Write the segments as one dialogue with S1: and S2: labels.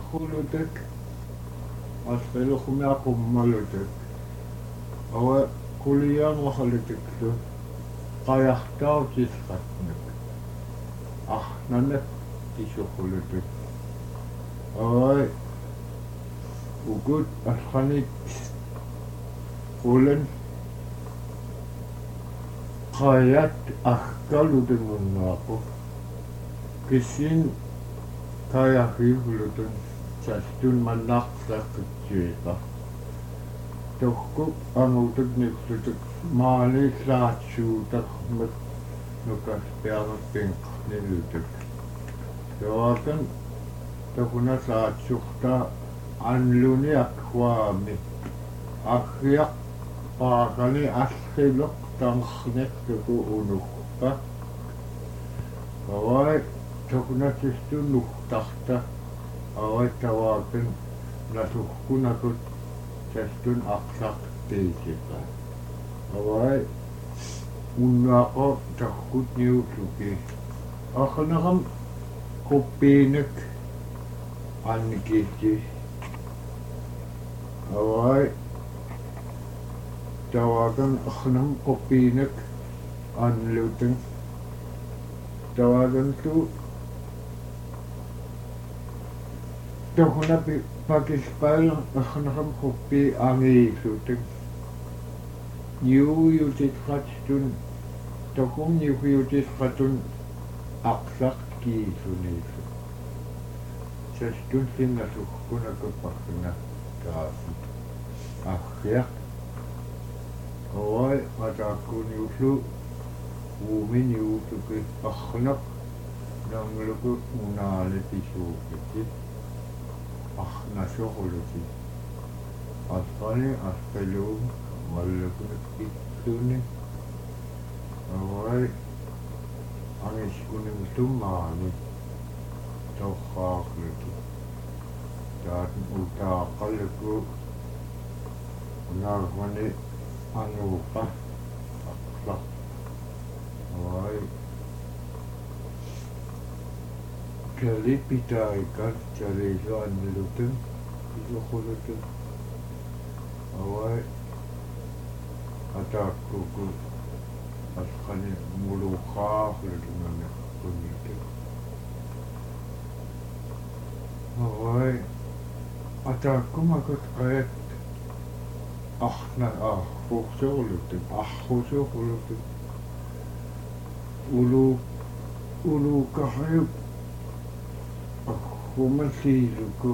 S1: хулутак асфелухмиақуммалутак ава кулиаангоралутаклу qajartautissqatnak арнаnak тисухулутак авай угут асханит улен qaят ахкалутунгуннаақу кисин таярхиулутун састун маннаақсааққитсуиқа tokku ангутак никлутак маалислаатсуутак мат нукас пиарпин нилутак тоакан токуна саатсурта анлуни акваами ахриақ паакани аллилоқ тарнертуку унукка авай токуна систуннуктарта авай таваакан насуккунакут састун aqsartiisiqa авай уннаақо таркут ниуллуки ахнерам куппиинак анникиити авай таваакан ахнерам куппиинак анлутэн таваакан ту тохунапи пакиспал ахнерам куппи ангиисутэн юутитратун токум юутитратун ақсақ киисунису састун сингасуккунакуппарсуна тааси ахриақ авай атааккуниуллу ууминиутуки арнақ нангулуку унаалетисуукити арнасорулути асфали аспелуум маллакунак итсуни авай амискунимтумаани торхаарлути таатн утаақаллаку унаармани ануупа ақла авай калипитаикат чалисуаннилутэн исохулутэн авай атааккуку асқани мулуухаарлутунгаана куннитэ авай атааккумакут аят ахна фоксоолутэн архусоолутэн улукахаюп ахумасиилуку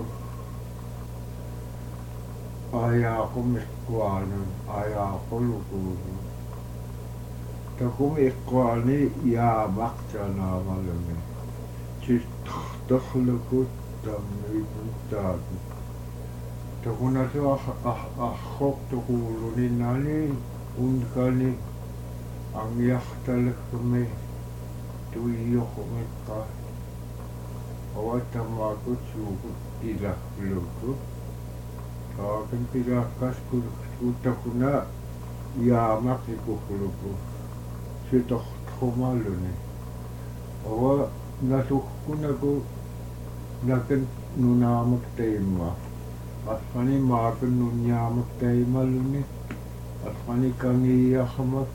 S1: аяақумиккуаанун аяақулукуусу такуми иккуаани яамақтанаамалуми читтарлукут таммиитун таату такунасу архортукуулуниннаани ункани ангиарталаккуми туййохумикка аватамаакут суукут илахлукут таакин пилааккаскул уттакуна яамақикухлуку ситортхумалуни ава насуккунаку накан нунаамактаимма асфани маакан нуньяамактаималуни асфани кангияхамат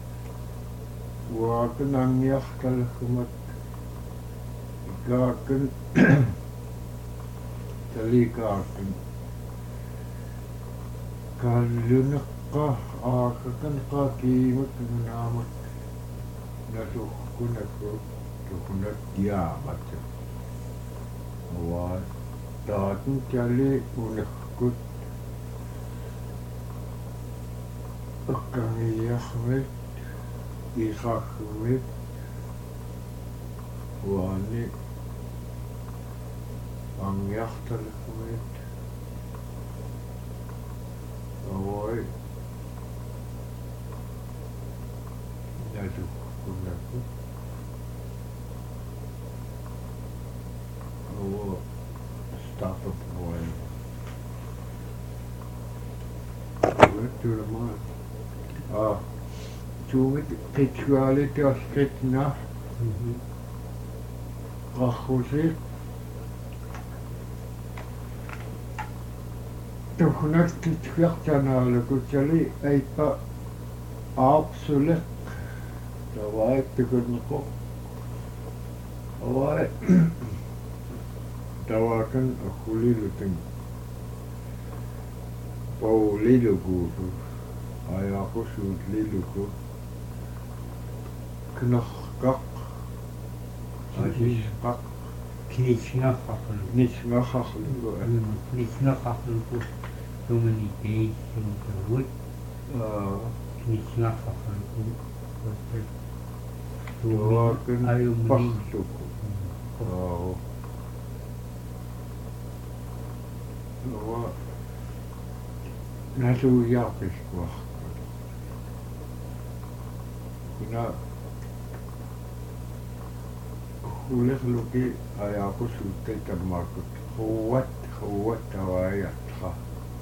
S1: уаакан ангиарталахумат икаакан таликаакан каллунеққа аакакан қаакиимак нунаамак насуккунаку тухунат яамат аваа таатн кали унеккут аккангиахмет ихахмет уани ангиарталахмет авай насуккунаку аваа стартап воин турамаа туумит пичуалити аскетна рахуси tuhunaktitkviartanaarlukutali aippa aarsuleq tavai tukunneqo avai tawakan akuliluteng pauliluguusu ajaqussuut lilugu knerqaq asisqaq nisngarrarlugu
S2: nisngarrarlugu tumani teissumtaruut nisngarrarlugu
S1: tawakan parlugu awa naluujaaqiskuaq kuna ulerluki ajaqussuuttai tammaakut quwat tavaiartra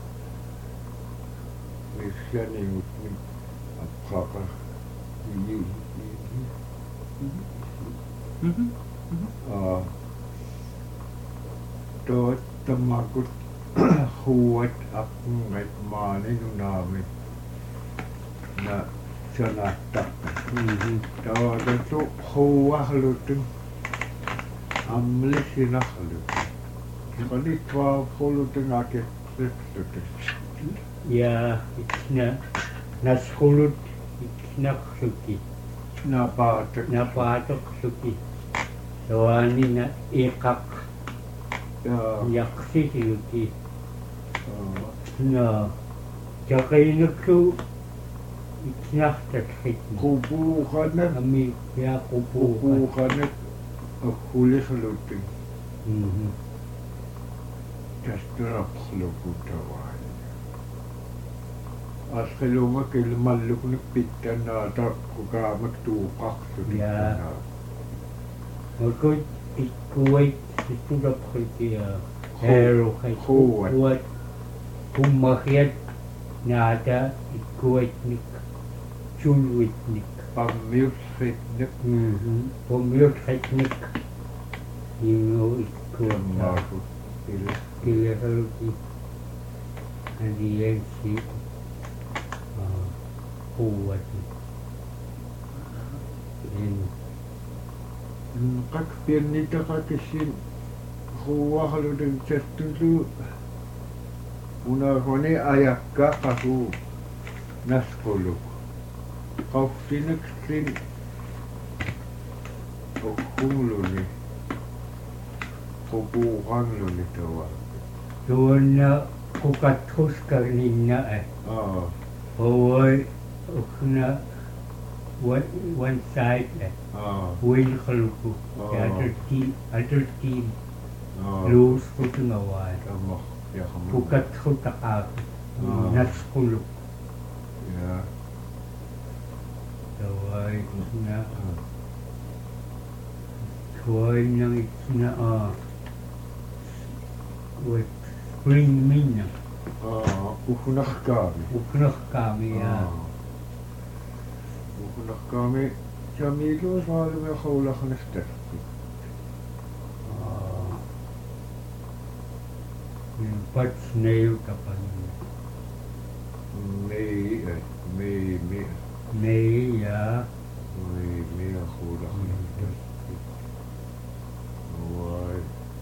S1: issaniingutni apqaqa toot tammaakut quwat aqngat maaninunnaami na sanaattaqqa tawakantu quwarluteng amlisinarlu qalitvaaquluteng aketteqluteng
S2: ja ikna nasqulut iknaqsuki napaatoqsuki tawaanina iqaq yaqsisiluki na jaqinukku iknartatqitni
S1: qupuuqanak
S2: ami
S1: qupuuqanak aqulirluteng tasturaqluku tawaani asqilunga kilmalluknik pittanaata kukaamak tuuqaqsut
S2: Makut ikkuwait itturapqitiya heeruqat kummaqiat naata ikkuwatnik sulwitnik
S1: pammiusritnik
S2: pommiusritnik ingu ikkuwammaakut kilerluki aniyensi quwwati
S1: qak piannitaqakissin quwarluteng tattulu unaqoni ayakkaqaku nasquluk qaffinaksin uqqumluni qupuuqanluni tawa
S2: tuanna qukatquskarninna'a Hoi ukna one side win khaluku ya aterti lus kutungawa bukat khutaqaq nasqulu
S1: ya
S2: tawai na tuai nang ikna with spring minna
S1: ukunaqkaami
S2: ya
S1: ukunaqkaami jamiiluusaalume qawlaqnaqtarpi
S2: patsnail kapani May ya
S1: qawlaqnaqtarpi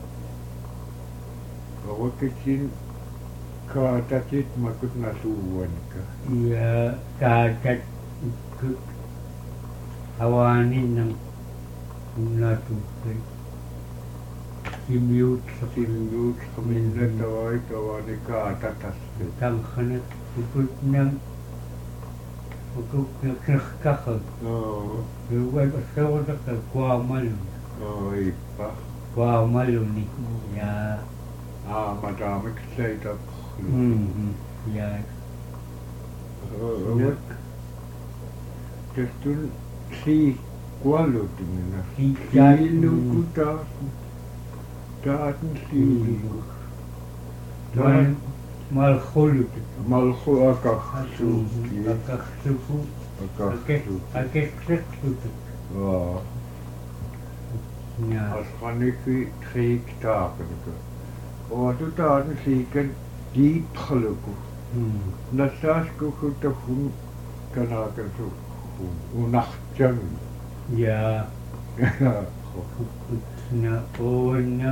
S1: awakitsin kaatatit makut nasuuanka
S2: ya kaatat hawanin ng natukoy simyut
S1: kaminna tawai tawani kaatataspi
S2: tangkhanat ukut ng nakakakag luwag asawa na kagwamalun
S1: ippa
S2: gwamalun ni ya
S1: madamik saytaq
S2: ya
S1: testun si kualutimina
S2: Siiluku
S1: taatan siiluku
S2: malkhulut
S1: malkhu akaqsuki
S2: akaqsuku akaqsuku
S1: asqaniki triik taapanka oatu taatan siikan diipqaluku nallaaskukkutaffun kanaakansu unartami
S2: ja na oonna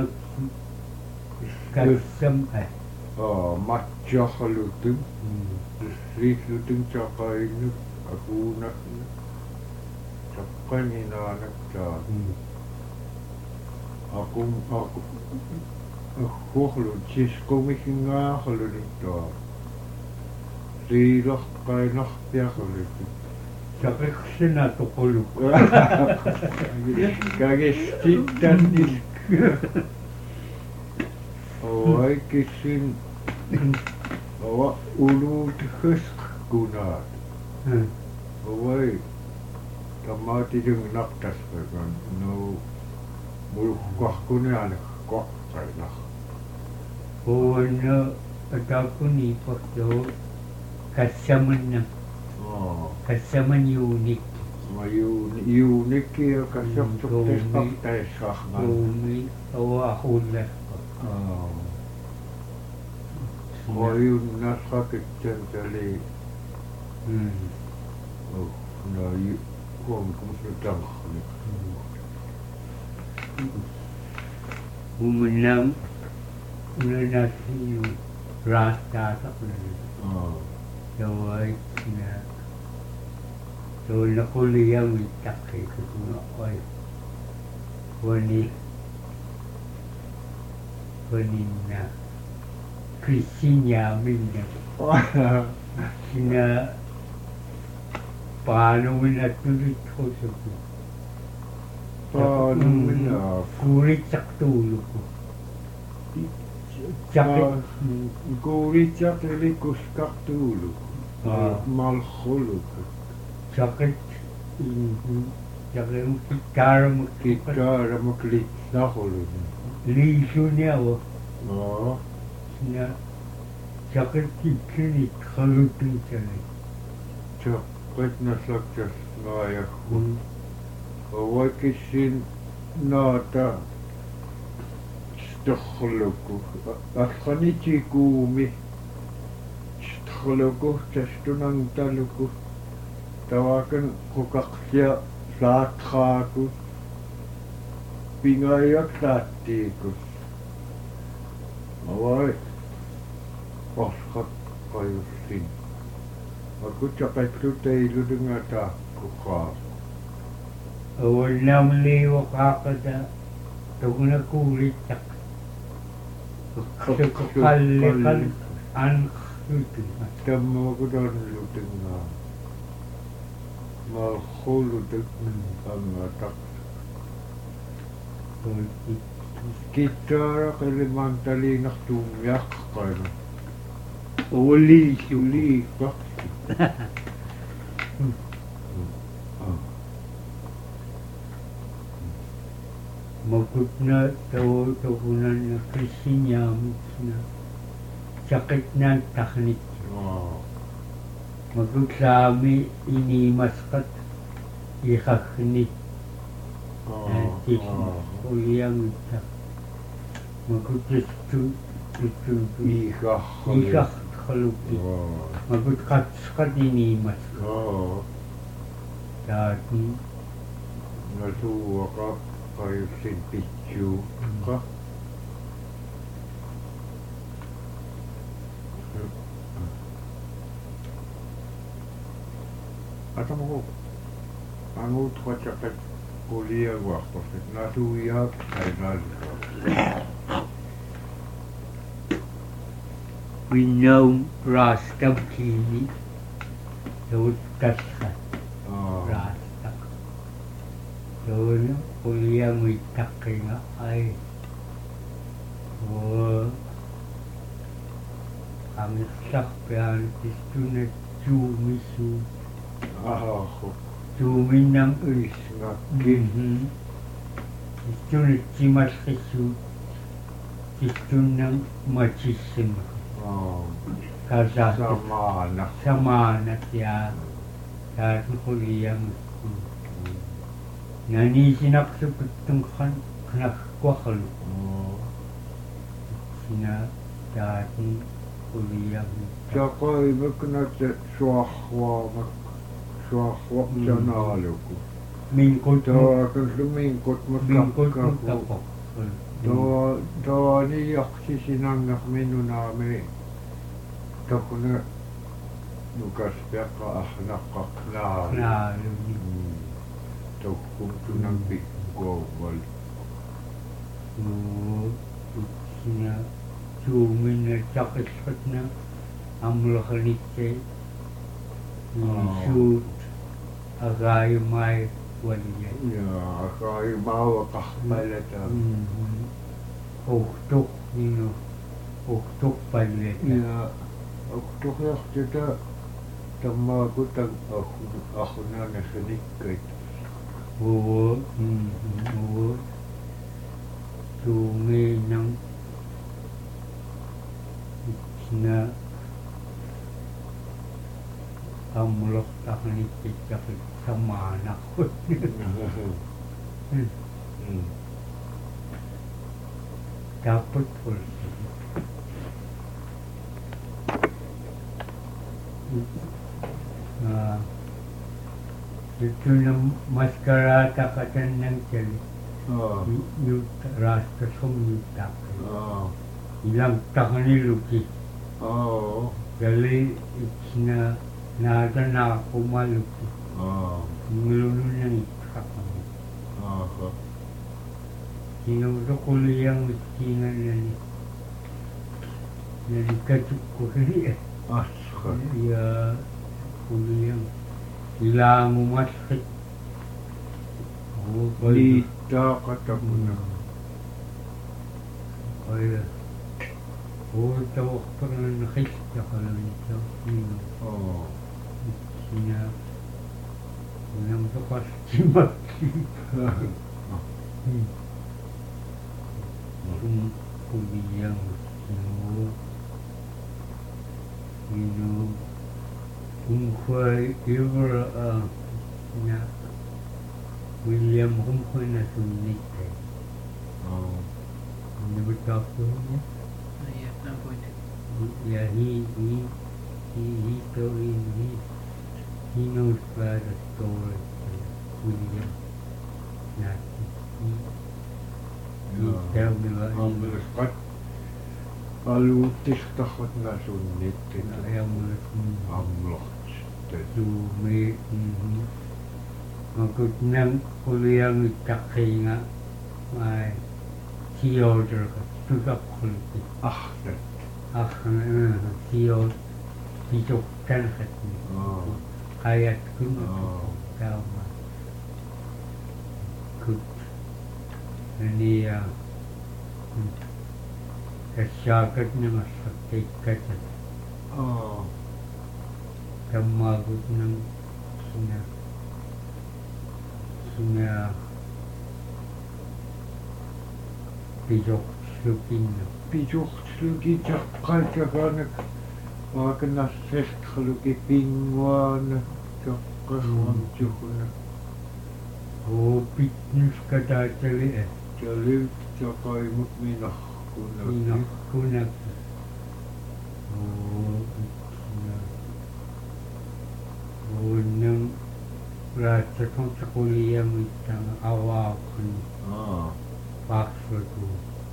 S2: kassam
S1: matjarlutun riitlutun taqainu akuuna taqqaninaanak aqum huorlut sisqumisingaarlunittua riilerqainarpiarlut
S2: saqiqsina toquluk
S1: kagistittannis oi kissin ova uluut huskunaat oi tamaatidung naqtasqakan no mulqqarkunaana qoqqainar
S2: oonna atakuni porto kassamanna kassaman yuunik
S1: juunikki kassortuqtisqartaissarnaan
S2: tuumi awaqulla
S1: Ojunnasrakitsen tali no huomikumusnutarni
S2: umunam unanasiu raastaaaqluni tawai na tuunaquliami taqqikutuna oi waninna Kristiinyaamina sinä paanumina tulithosuku
S1: paanumina
S2: kuulitsaqtuuluku
S1: kuulitsaqtilikuskartuulu malkhuluku
S2: saqit
S1: kittaaramukliitnaarulu
S2: liisuniawa sinä saqittiksuni qalutungsani
S1: qitnassaktas ngaajakku ovakissin naata storluku allqanitikuumi storluku tastunangtaluku tawakan qukaqsia saatraaku pingaajaqtaattiikus avai qayyussin akutaqatlutailutunngata kuqaa
S2: awalnamliiwaqaaqata tuguna kuulittaq qalliqal anqlutunga
S1: tammuukutorlutungaa malkhulutuk angataq kittaara qilimaantaliinartuummiaqqainu liiqaqti
S2: makutna tagunanna Kristiinyaamitsna saqitnaantaqnik makutlaami inimasqat iqaqnik uliangutta makuttu iqaqqalukki makut qatsqatiniimasqa taati
S1: nasuuqa qayyussin pitsuuqa atamuqu anguutqataqat kuliaguarporsit nasuiaaq ainaalika
S2: winnaum raastamkiini tautkassa raastaq tauna kuliamuittaqqinga ai amisarpiaan pistuna tuumissu tuuminnam
S1: isngakki
S2: pistuna timalqissuut pistunnam matissima samaanat ja taatu kuliamusku naniisinaqsuputtunqan qanaqquarlu sina taati kuliah
S1: Jakoi meknat suahwa janaluku.
S2: mingkut
S1: Tawakan lumingkot
S2: mingkut
S1: makakkaku.
S2: tapok
S1: Tawani yaksi sinangak minunami. Takuna nukas peka ahnakak na.
S2: lalu
S1: Takum tunang biggo wal.
S2: sina cumin na sakit na amlakalit shoot agay may waliya
S1: Ya, kay bawa kahbalata.
S2: uktok nino uktok palit
S1: Ya, aku tuh kita sama aku tak aku nana sedikit.
S2: oo cumin ng sina amulok taknik sakit sama anak ko dapat full itu ng maskara takatan ng jali yung rasta sumita ilang takani luki jali na nada na ako maluki ngulunod ng ikakami sinuto ko liyang itingan na nikatuk ko kaya ya kuliyang ilang umasakit
S1: Lita katapuna.
S2: kaya tawag pa na nakita ka lang ito sina unang tapas simaki kuliyang kung kaya iwara na William Humkoy na sulit never talked to him
S3: Yeah, not going to.
S2: yeah he told him he knows about the story William not he tell me what he knows
S1: Amleskat alutis takot na sunit
S2: ayaw mo
S1: amloks.
S2: may magod ng kuliyang itakay nga may theodore ka tutap kuliti
S1: Ahnet.
S2: theodore titok tankat kayat kuno tama kut ini kasyagat na masakit katat kamagot ng sina pijok slukin na
S1: Pijukslugi jakkaikanak vaakana sestkhlugi pingwan jakkaswan juhuna.
S2: pitnus katatali
S1: Jalil jakaimut minahkuna.
S2: kunak nang rasa kong sa kuliyang itang awakan pakso to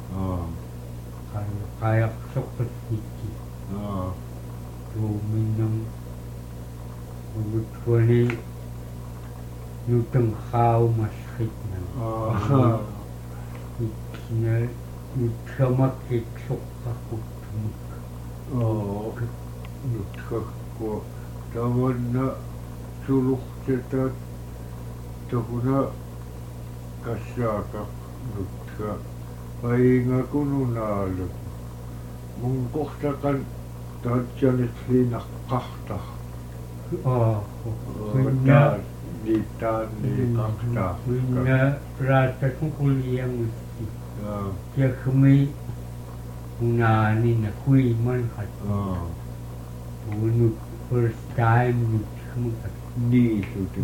S2: kaya sokot iti tuminang ugot ko ni nutang kao masakit na na nutsamakit sok ako
S1: Nutkakko tavanna suluhteta tahuna kasyaakak nutka painga kununalu mun kohtakan tajjanit linak kahta niitaan kahta
S2: na rasa kong kuliyang iti kaya kami unani na kuy man kat unut first time nut kami kat
S1: niisutin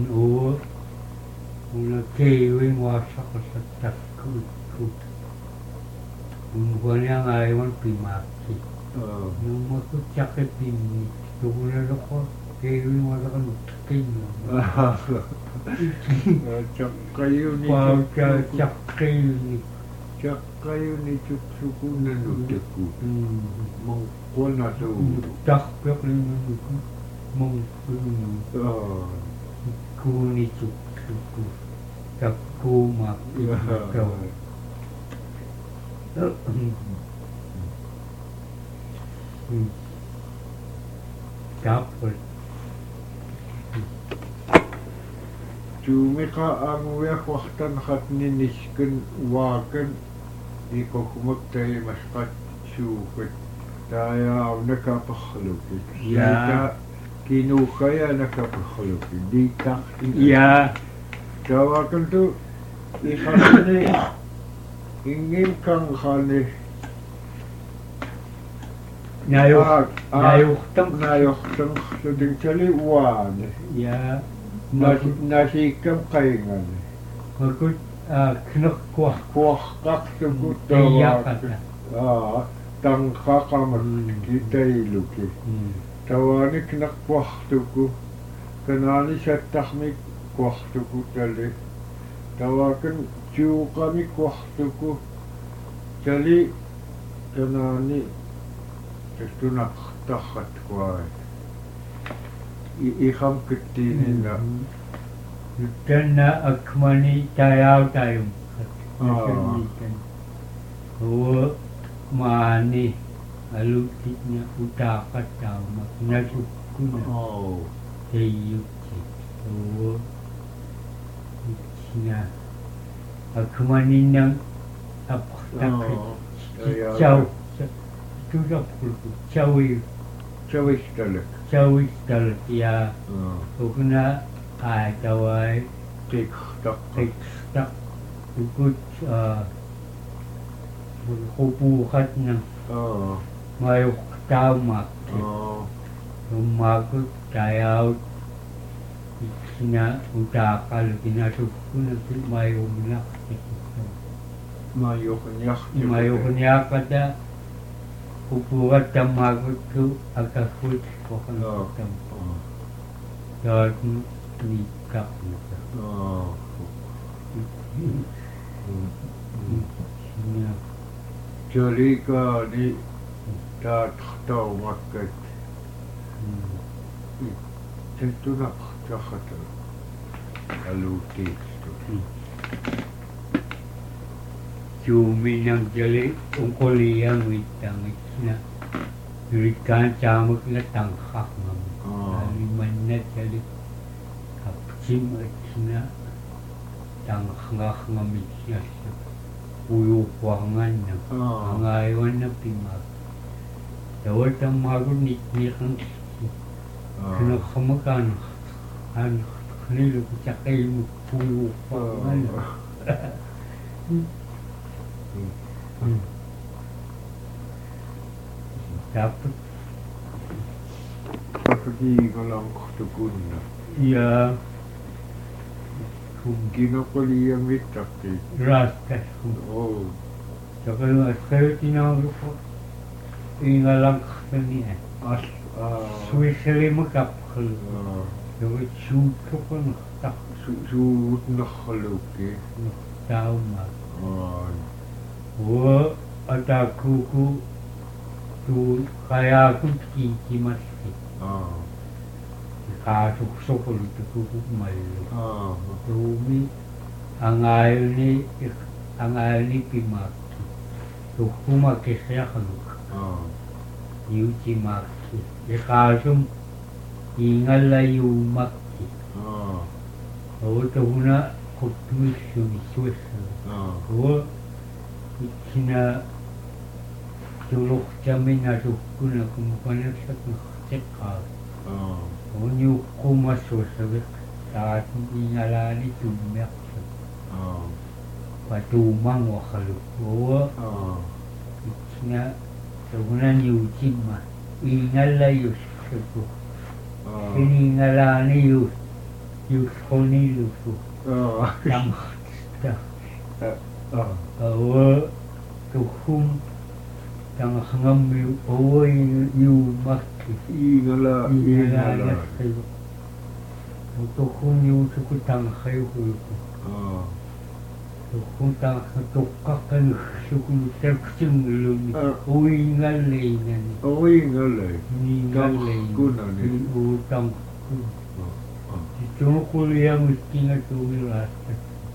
S2: una kewing wasa ko sa takut ko kanya ngayon pimaki Nung magkutsakit din, tukunan ako, kayo yung wala ka nagtakin.
S1: Tsak kayo ni
S2: Pagkatsak kayo ni.
S1: Tsak kayo ni Tsuksukunan utaku. Mangkuan na sa ulo.
S2: Takpak lang yung mangkunan. Kuni Tsuksuku. Takuma ikaw. Dapat.
S1: Tumika ang waktan hat niniskan wakan ikokumak tayo maskat sukat tayo nakapakhalukit.
S2: Ya.
S1: Kinukaya nakapakhalukit. Di tak.
S2: Ya.
S1: Tawakan tu ikasini ingin kang kani
S2: Nayuktang.
S1: Nayuktang suding sali wan.
S2: Ya.
S1: Nasikam kaingan.
S2: Magkut knukwah.
S1: Kuah kak sebut
S2: Iyakan.
S1: tangkakamat kita iluki. Tawani knak kuah tuku. Kanani satahmi kuah tuku tali. Tawakan ciu kami kuah tuku. Tali kanani itu nak tahat kuai. Iham ketinin na.
S2: Dan na akmani tayaw tayong. Huwa maani alutit niya utakat tao makinasuk ko na. Tayuki. Huwa siya akmani nang apaktakit. Ciao. Sudah puluh cawi talak ya ukna tawai
S1: tik
S2: tak ukut kupukat ng mayok tamak umakot tayaw sina utakal kinasuk ko na mayong nyak kada kupukat tamagot ko agakut ko kang tampo dahil nikak nito
S1: jadi ka ni tak tahu makat itu nak cakap lalu itu
S2: Cumi ng jali ungkoliyang witang na yurikan camuk na tangkak ng aliman na jali kapsim at na tangkak ng mitya sa uyukwangan na angayon na pimag dawat ang magunit niya kang kinakamakan ang kanilo kutsakay mo uyukwangan dapat
S1: pergi kalau tukun
S2: ya
S1: ginapali yang mitak
S2: raskas saka saya tinawag ko ingalang kaniya Switzerland magkapakal yung shoot ko pa naktak
S1: shoot nakaluki
S2: tama Wo ataku ku tu kaya aku kikimaski. Kasuk sokol tu ku malu. Rumi angail ni pimaki. Tu kuma kesya kanuk. Yuci maki. Kasum ingal layu maki. Wo tu huna kutu suni suesa. Wo Kina tulok jamin na sukuna kumukanak sa nakaksekal. Onyo kumaso sabik saat ingalani tumiyak sa patumang wakaluk. Owa kina sabunan yucin ma ingal layus sabu. Siningalani yus koni lusu. Tamasta. Awa tuhum tanga hangammi oi yu makki
S1: Ingala.
S2: kayo utokun yu suku tanga kayo kuyo tukun tanga tukkakan suku terksing lumi oi ngalay nani ni ngalay ni utang Tumukuliyang miskinga tumilasta.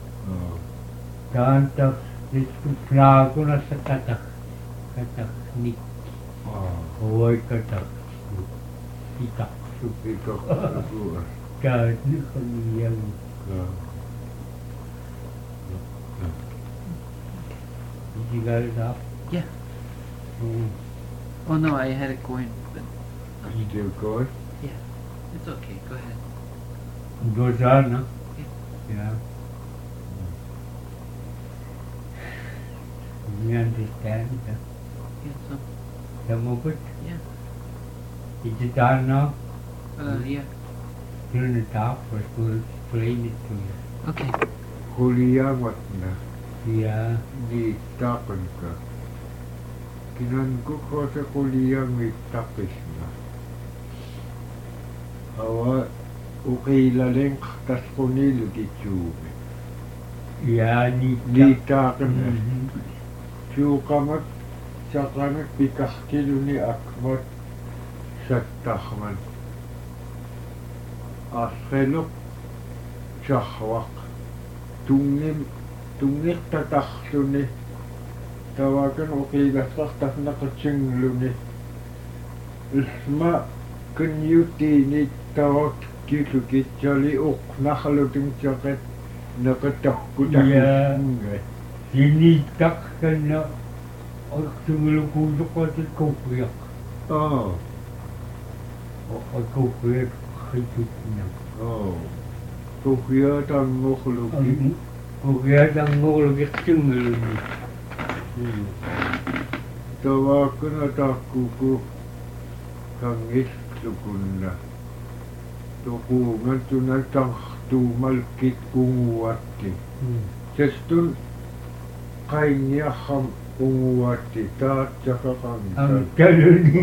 S2: Tantak itu plago na sa katak nik. Hoy katak. Itak su. Kahit ni kuliyang. Did you got it up?
S3: Yeah. Oh no, I had it going, but
S1: You still going?
S3: yeah, it's okay. Go ahead.
S2: Goes on, no? Yeah. You understand?
S3: Yeah, so
S2: The movement?
S3: yeah.
S2: Is it done now?
S3: Yeah.
S2: Turn it off or to explain it to you.
S3: Okay.
S1: Kuliyamat na.
S2: Yeah.
S1: Ni takan ka. Kinanggo ko sa kuliyang may tapis na. Awa, ukilaling kas kunilo di tsubi.
S2: Yeah,
S1: Ni takan na. Tsukamat, sakamat pikakilo ni akmat sa takman. Askelok, tsahwak. Tungit tataksuni. Tawagan ukilasaktas nakatsinglu ni. Isma kenyuti ni tawag kisukit jali nakhaluting jaket nakatahkutak.
S2: Yeah. Tinitak ka na ang tumulukudok ko at kukuyak.
S1: Oh.
S2: O at kukuyak kakitut niya.
S1: Oh. Kukuya tang ngukuluki.
S2: Kukuyak ang ngulugit tumulun niya.
S1: Tawagan at akuku kangis lukunna. Tukungan tunatang tumalkit kunguwati. Sestun kainya ham unguwati taat jaka
S2: Ang
S1: kantan.
S2: kaluni.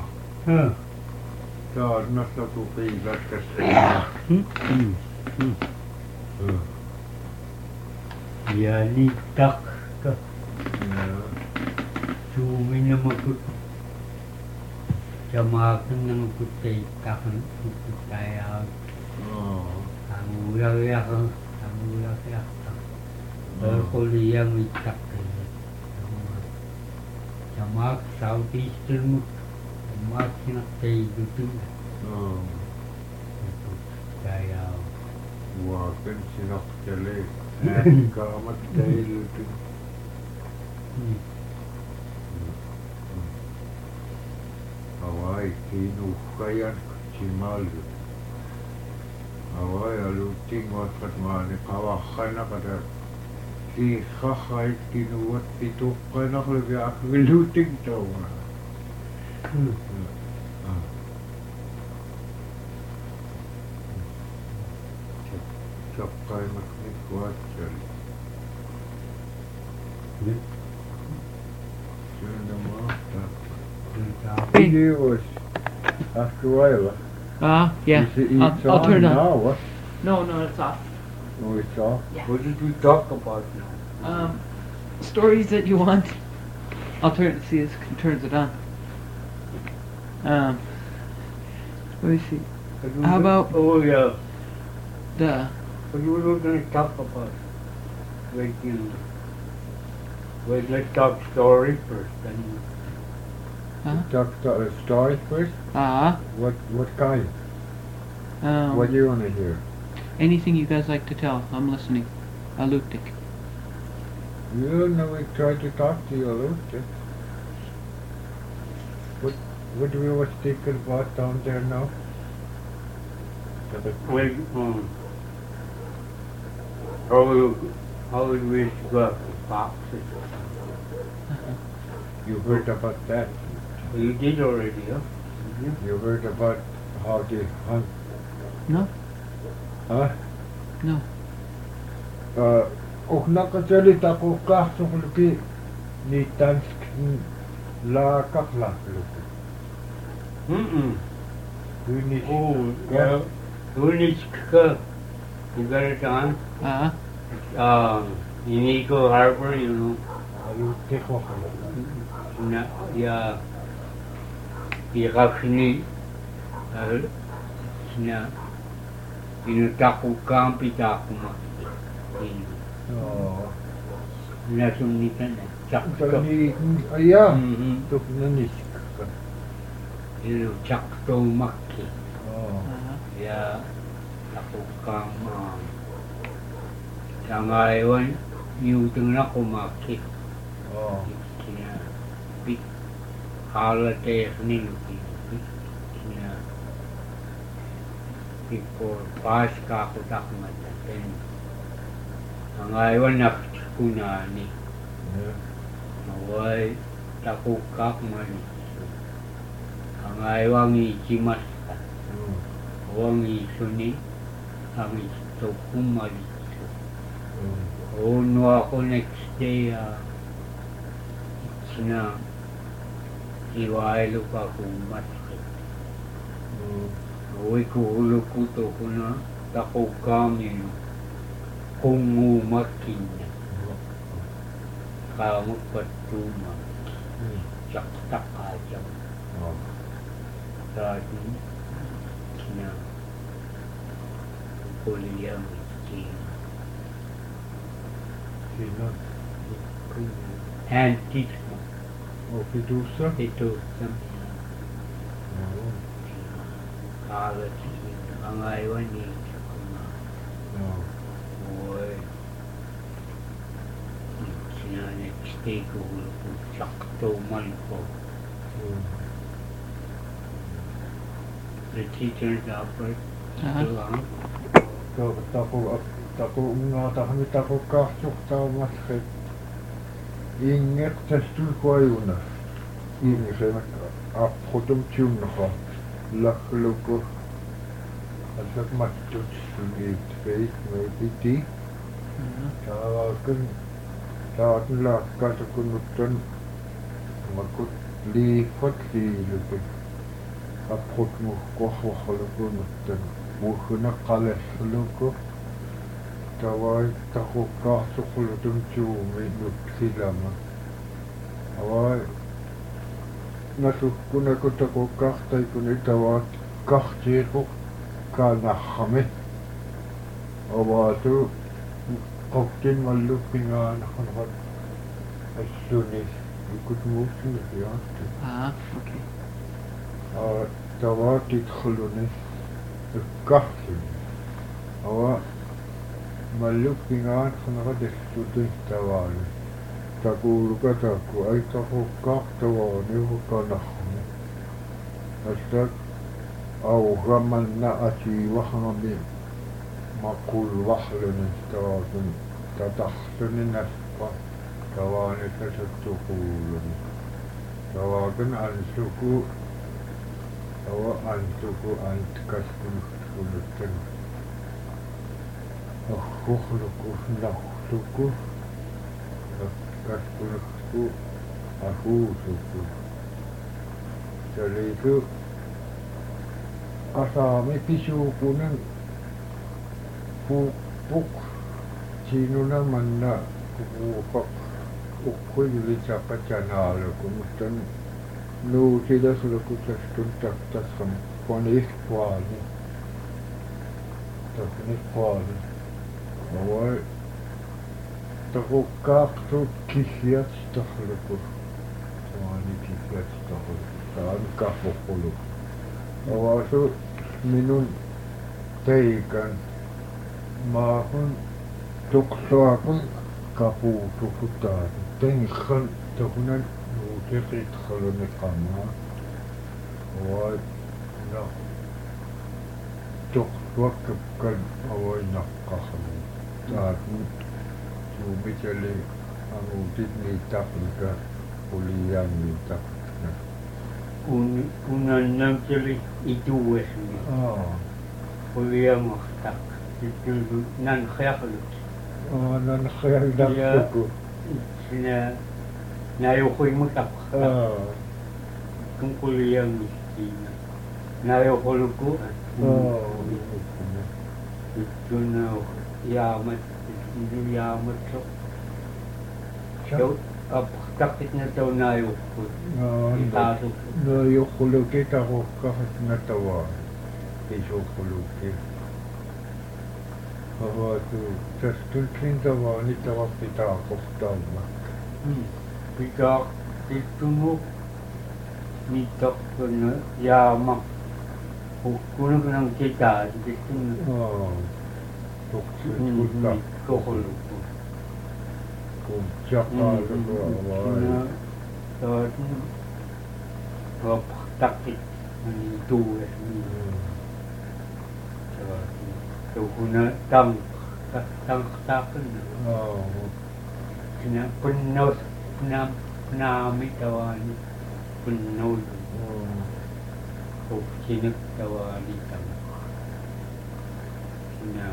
S1: Taat nasa kukilat kasi.
S2: Yanitak ka. Sumi na makut. Samakan ng kutay takan kutaya. Ang uyak-yak ka. Kuliyang itak ka. Samak southeastern mo. Samak sinakay gusto na. Kaya
S1: Wakan sinaktali. Kamat dahil ito. Away, kinukayan simalu. Away, aluting wakat mani kawakan na kada. Si kakay kinuwat pito ka na kalagi akong luting tao nga. Sakay maknikwat siya. Siya naman. Videos after a while.
S3: Yeah. I'll turn it on.
S1: Now, what?
S3: No, it's off.
S1: Oh, it's off?
S2: what did we talk about now?
S3: Stories that you want. I'll turn it. See, this turns it on. Let me see. How about
S2: Oh yeah.
S3: the?
S2: What you were going to talk about? Like wait, let's talk story first. Then
S1: Talk a story first? What kind? What do you want to hear?
S3: Anything you guys like to tell? I'm listening. Alutik.
S1: You know, we tried to talk to you a little bit. What do we was thinking about down there now?
S2: well, how we go after foxes?
S1: You heard about that?
S2: Well, you did already, huh?
S1: You heard about how they hunt?
S3: No.
S1: Huh?
S3: No.
S1: Och nakasalita ko kaso kulki ni La kahlahlu. Yuni.
S2: Ja, Uniska, you got it on? Inigo Harbor, you know.
S1: Alu teko.
S2: Na, ja, Irakini, na, Inutaku Kampi Takuma.
S1: Oh.
S2: Nasunitan na, Chakto.
S1: Tani aya. Tuk nanis.
S2: Chakto Maki.
S1: Oh.
S2: Ya, Taku Kama. Sangaiwan, Newton na kumaki.
S1: Oh.
S2: Kina, big holiday niluki. Kina, before Pascha ko takmatatin. Sangaiwan na kunani. Naway, takukak man. Sangaiwan ichimasta. Wang isuni, ang ito kumali. No ako next day, na iwailo pa kung maski. Uy kuhulo ko to ko na tako kami kung umakin niya. Kamot patuma. Tsak-tak aja. Dati na kuliyang ikin.
S1: Sino?
S2: Antik mo.
S1: Oh, Pidusa?
S2: Ito sabi kalat ang aywan ni Boy next ko sakto man ko. The teacher's outbreak.
S1: Tako nga tahmi tako kahtuktaa matke. Inget testul koiuna. Ihmisen apputum tjunnaha. Lakkuluku. Alsak mattut sunit feit me piti. Saaten laakkaata kunnuttan makut liifat liilukin. Apput muhkohwahalukunnuttan. Muhuna qalessuluku. Tawai tako kahtukulutum tjuumi nutsilama. Awai nasukkuna tako kahtaikuni tawaat kahtiiku kanahame. Awaatu qoktin mallupingaan hanhat assuni ikut muusni fiaatti.
S3: Okay.
S1: Tawaat idkhuluni kahtin. Awa mallupingaan hanhat assuni tawaani. Takuuluka taku ai taku kahtawaani hukanahame. Astak augamanna asiivahangami makulvahluni tawaatun tatahsuni naspa tawaani tasattukuuluni. Tawaakan ansuku ansuku antkaskunutkunuttan. Ahhuhluku nahluku kaskunutku ahuusuku. Saliku asaami pisuukunen puk sinuna manna kuupak ukkuyuli sapacanaalaku muttan nuusilasluku tastun taktasam konihkuani taknihkuani awai takukkaaqtut kihjat tahluku saani kihjat tahluku saan kahvuqulu awaasu minun teikan maahun tuksoakun kapuutukutaan tenkhan takunan nuusiqitxaluni qamaa awai na tuksuakkakkan awai naqqaxlu taatun suumitali anguutit niittaqlika uliyaanniittaqlika
S2: Unannamteli ituuesni. Uliamahtak. Nan khayaklut.
S1: Nan khayakluku.
S2: Sina Nayukoy mo tapos kung kuliyang miskin. Nayukolog ko. Ito na yamat. Hindi yamat so. So, takit na daw nayukol. Itasok.
S1: Nayukolog kita ko kahit natawa. Isukolog kita. Tästä tuli rintamaa, niitä vaan pitää kohtaamaan.
S2: Pitää istunut niitä kun jaama. Kun on ketään, sitten
S1: Tukset
S2: kohdalla.
S1: kun jakaalle vaan.
S2: Takit niin tuules. Kuna tăng takkan kena penuh penami tawani penuh kena tawani tang kena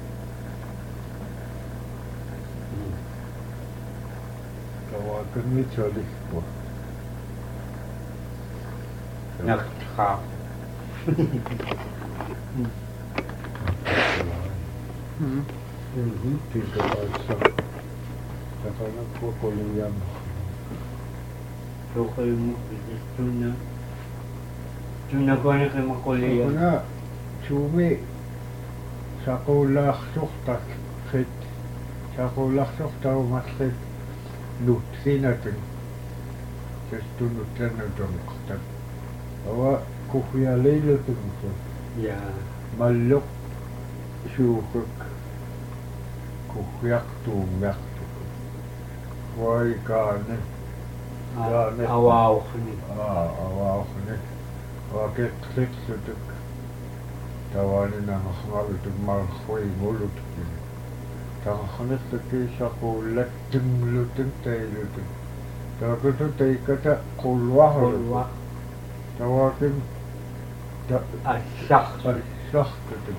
S1: Tawakan mitä lihpua.
S2: nakha
S1: Tiga pasang. Takana koko liam.
S2: lokal mo tuna ko na kay makuliya.
S1: Kuna sumi sakulahsuhtak sit sakulahsuhtaumassit nuhtsinatun. Ses tunnutlanutun kohta. Ava kuhja leilutun.
S2: Ja
S1: Malluk suukuk kuhjaktuun mähtuk. Voi kaane.
S2: avauhni.
S1: Avauhni. Vaketritsutuk. Tavallinen hallituk malhui mulutkin. Tahanistakin sakullettimlutun teilutun. Takutu teikata kulvahdutun. Tavakin sahkutun.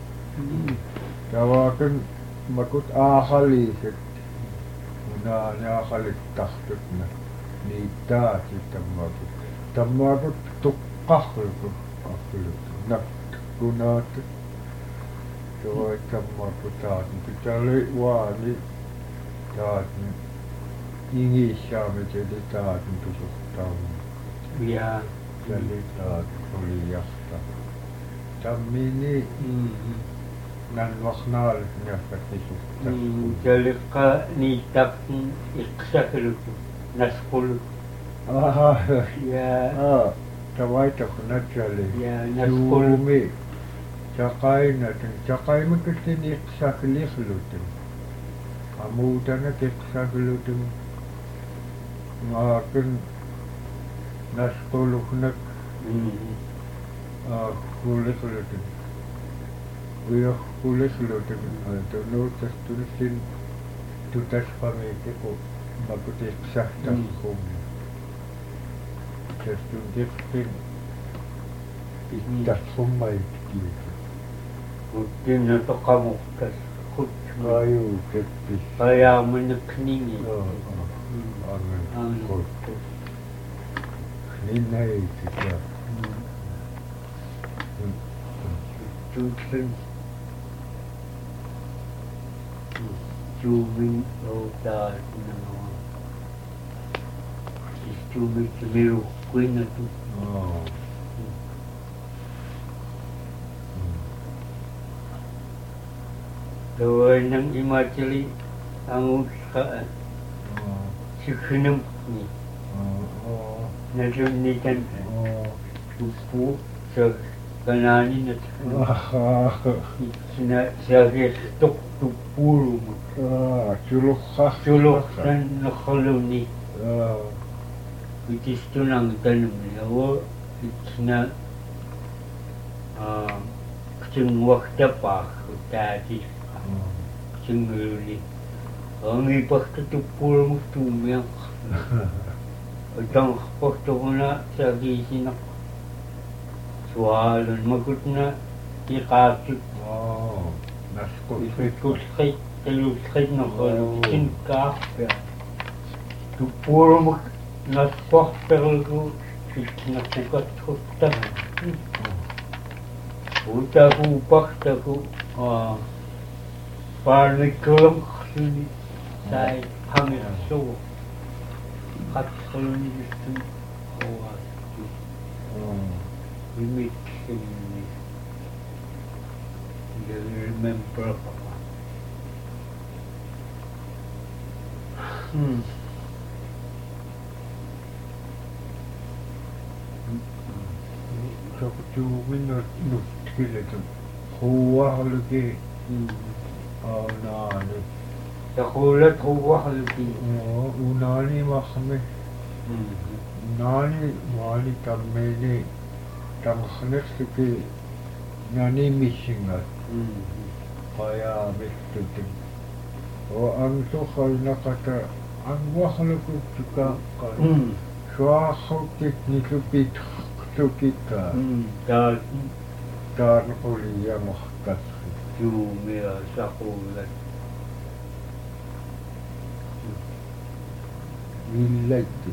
S1: Tavakin makut aahaliiset. Munaa ne aahalit tahtutna. Niitä sitten makut. Tammakut tukkahluku. Nakkunaat. Toi tammakut taatin. Pitää oli vaani. Taatin. Ingissaamit eli taatin tusuhtaun.
S2: Ja
S1: Eli taatin oli jahta. Tammini. Nan vahnaalit nähtäkin suhtaun.
S2: Jalika niitä iksahluku. Naskulu.
S1: Aha.
S2: Ja
S1: Tavaita kun nätsali.
S2: ja naskulu.
S1: Juumi. Jakaimakastin iksahlihlutun. Amuutana iksahllutun. Maakin naskuluhnak. Kulihlutun. Kulihlutun. Tunuutas tunsin tutasfamiite kun makut iksahtas kummi. Tästä on tehty pitää hommaitkin.
S2: Mutta ne tokamukkas kutsumaan.
S1: Aju teppi.
S2: Ajaa mennä kningi.
S1: Annan korttu. Niin näin sitä.
S2: Tutsin. Juumin outaa sinua. Siis juumissa miru kuinatu. Tuo nang imachali ang uska. Sikhinam ni. Najunikan tupu sa kanani na sinasagis tok tupuro mo.
S1: Sulukha.
S2: Sulukhan na koloni. Itisto ng tanong niya. Sina kasing wakta pa dati kasing nguli. Ang ipagtutupuro mo tumiyang. Itang posto ko na sa gisinak. Sualon magut na ikasik.
S1: Naskot.
S2: Ikutkay, taluskay na kolong sinkap. Puro nasquartelgu nakukatkutta. Utaku paktaku parnikulam khuni sai hangit so hatkhuni istun awas limit khuni you remember
S1: Minut nutkiletu huwaluki aunani
S2: taqulat huwaluki
S1: unani mahme unani mali tammeni tamkhnestuki nani missingat qaya bittutin o amtu khalnaqata anwakhluku tuka shuakhukik nikupit tukika taan kuliya mahkat
S2: jumia saqulat
S1: millati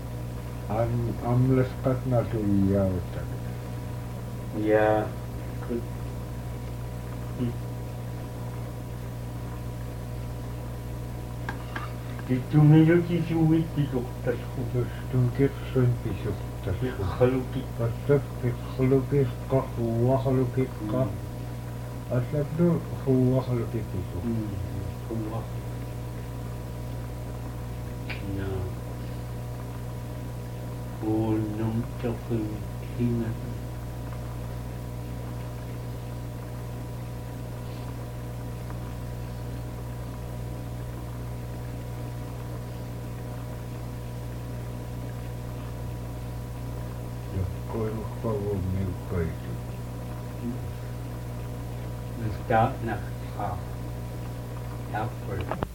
S1: amlasqatna tuliyawta
S2: ya Titumiluki suwiti tuktasku
S1: tunkiqsun pisuktasku
S2: khaluki
S1: qassaqqiqluki qahwakhluki qa asabdu huwakhluki pisuk
S2: huwa na bunum taqin hina Start na. Up for